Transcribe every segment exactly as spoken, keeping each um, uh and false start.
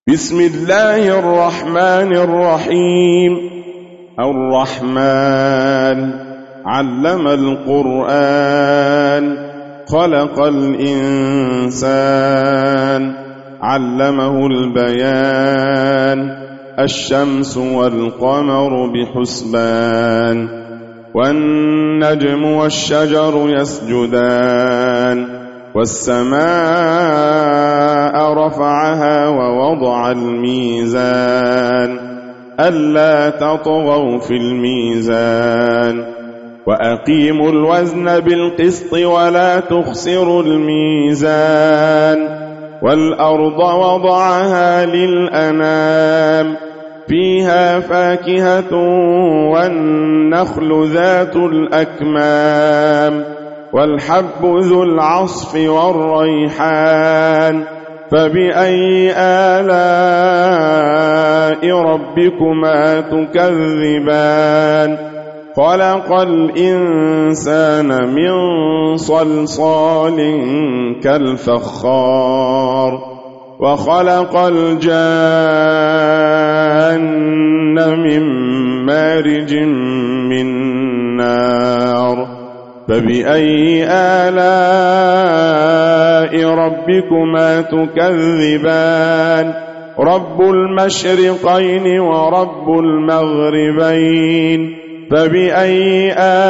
بسم الله الرحمن الرحيم. الرحمن علم القرآن، خلق الإنسان، علمه البيان. الشمس والقمر بحسبان، والنجم والشجر يسجدان، والسماء رفعها ووضع الميزان ألا تطغوا في الميزان، وأقيموا الوزن بالقسط ولا تخسروا الميزان. والأرض وضعها للأنام، فيها فاكهة والنخل ذات الأكمام، والحب ذو العصف والريحان. فبأي آلاء ربكما تكذبان؟ خلق الإنسان من صلصال كالفخار، وخلق الجان من مارج من نار. فبأي آلاء ربكما تكذبان؟ رب المشرقين ورب المغربين. فبأي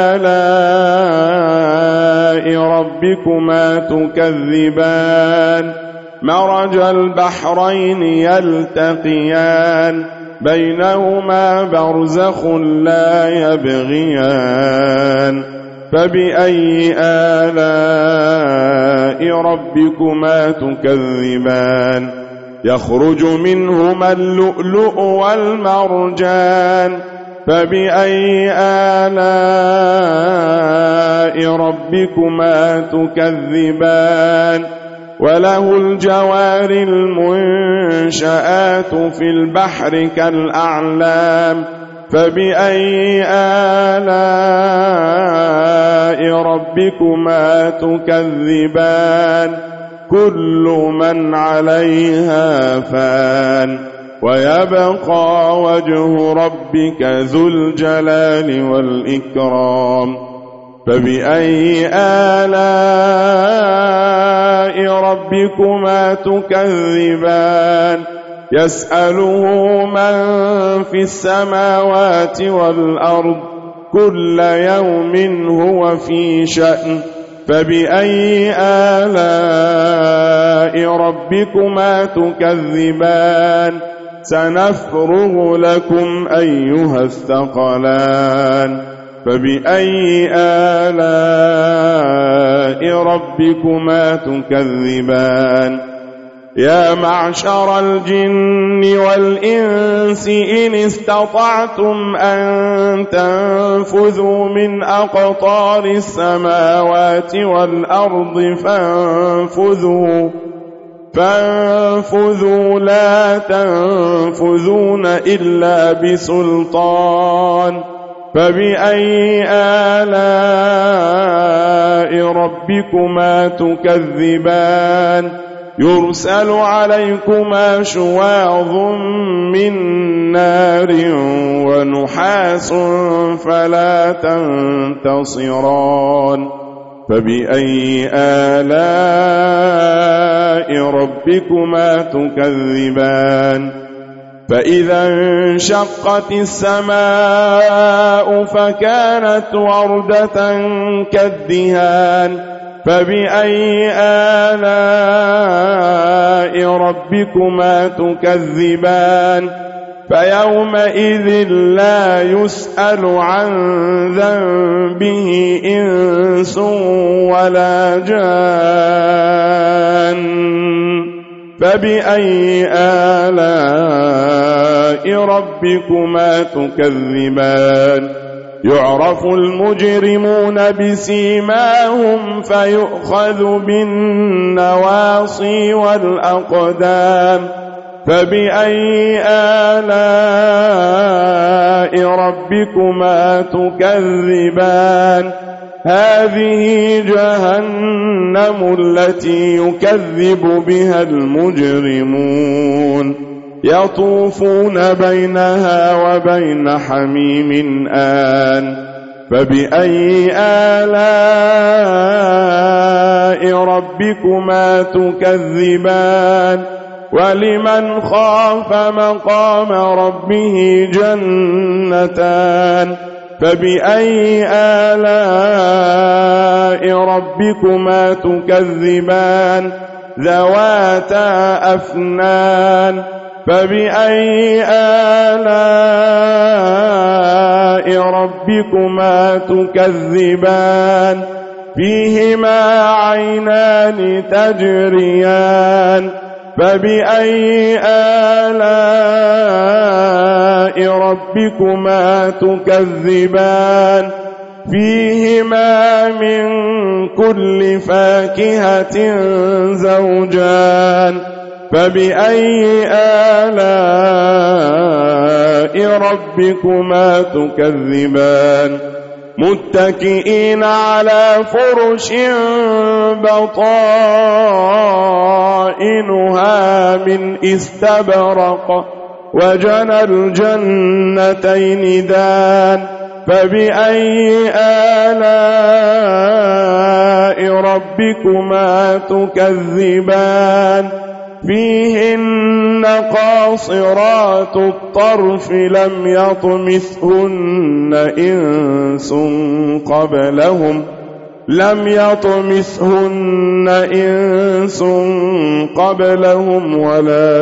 آلاء ربكما تكذبان؟ مرج البحرين يلتقيان، بينهما برزخ لا يبغيان. فبأي آلاء ربكما تكذبان؟ يخرج منهما اللؤلؤ والمرجان. فبأي آلاء ربكما تكذبان؟ وله الجوار المنشآت في البحر كالأعلام. فبأي آلاء ربكما تكذبان؟ كل من عليها فان، ويبقى وجه ربك ذو الجلال والإكرام. فبأي آلاء ربكما تكذبان؟ يسأله من في السماوات والأرض، كل يوم هو في شأن. فبأي آلاء ربكما تكذبان؟ سنفرغ لكم أيها الثقلان. فبأي آلاء ربكما تكذبان؟ يا معشر الجن والإنس إن استطعتم أن تنفذوا من أقطار السماوات والأرض فانفذوا فانفذوا لا تنفذون إلا بسلطان. فبأي آلاء ربكما تكذبان؟ يرسل عليكما شواظ من نار ونحاس فلا تنتصران. فبأي آلاء ربكما تكذبان؟ فإذا انشقت السماء فكانت وردة كالدهان. فبأي آلاء ربكما تكذبان؟ فيومئذ لا يسأل عن ذنبه إنس ولا جان. فبأي آلاء ربكما تكذبان؟ يعرف المجرمون بسيماهم فيؤخذ بالنواصي والأقدام. فبأي آلاء ربكما تكذبان؟ هذه جهنم التي يكذب بها المجرمون. يطوفون بينها وبين حميم آن فبأي آلاء ربكما تكذبان ولمن خاف مقام ربه جنتان فبأي آلاء ربكما تكذبان ذواتا أفنان فبأي آلاء ربكما تكذبان فيهما عينان تجريان فبأي آلاء ربكما تكذبان فيهما من كل فاكهة زوجان فبأي آلاء ربكما تكذبان متكئين على فرش بطائنها من استبرق وجنى الجنتين دان فبأي آلاء ربكما تكذبان فيهن قاصرات الطرف لم يطمثهن إنس قبلهم لم يطمثهن إنس قبلهم ولا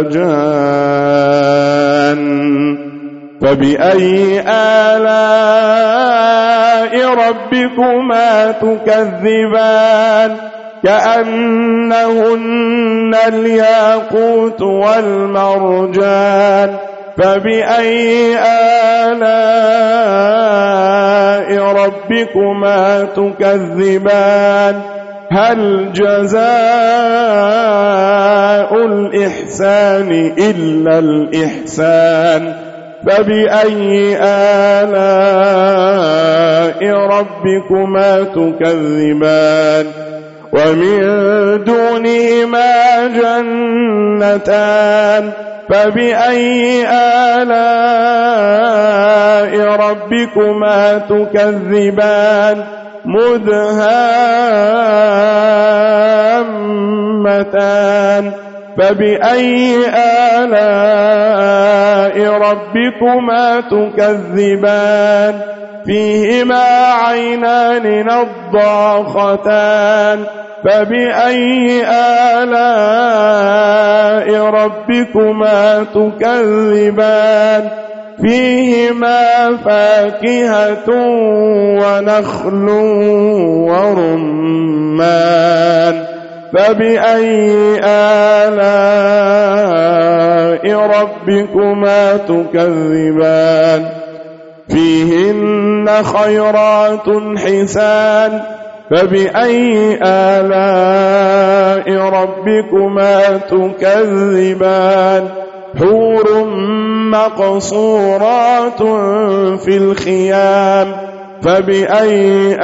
جان فبأي آلاء ربكما تكذبان كأنهن الياقوت والمرجان فبأي آلاء ربكما تكذبان هل جزاء الإحسان إلا الإحسان فبأي آلاء ربكما تكذبان ومن دونهما جنتان فبأي آلاء ربكما تكذبان مدهامتان فبأي آلاء ربكما تكذبان فيهما عينان نضاختان فبأي آلاء ربكما تكذبان فيهما فاكهة ونخل ورمان فبأي آلاء ربكما تكذبان فيهن خيرات حسان فبأي آلاء ربكما تكذبان حور مقصورات في الخيام فبأي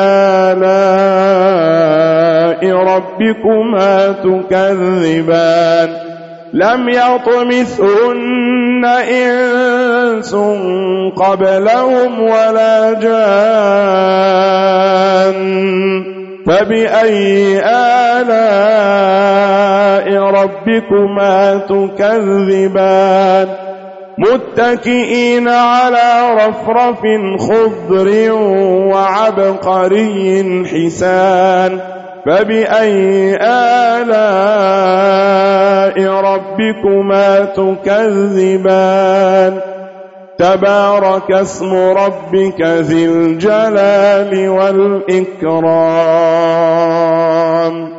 آلاء ربكما تكذبان لم يطمثهن إنس قبلهم ولا جان فبأي آلاء ربكما تكذبان متكئين على رفرف خضر وعبقري حسان فبأي آلاء ربكما تكذبان تبارك اسم ربك ذي الجلال والإكرام